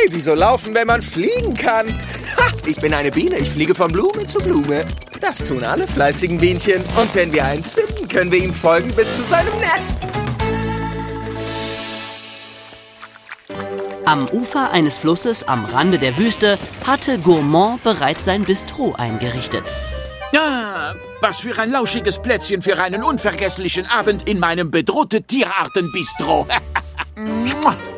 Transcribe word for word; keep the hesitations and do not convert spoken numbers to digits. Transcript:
Hey, wieso laufen, wenn man fliegen kann? Ha, ich bin eine Biene, ich fliege von Blume zu Blume. Das tun alle fleißigen Bienchen. Und wenn wir eins finden, können wir ihm folgen bis zu seinem Nest. Am Ufer eines Flusses am Rande der Wüste hatte Gourmand bereits sein Bistro eingerichtet. Ja, was für ein lauschiges Plätzchen für einen unvergesslichen Abend in meinem bedrohte Tierarten-Bistro.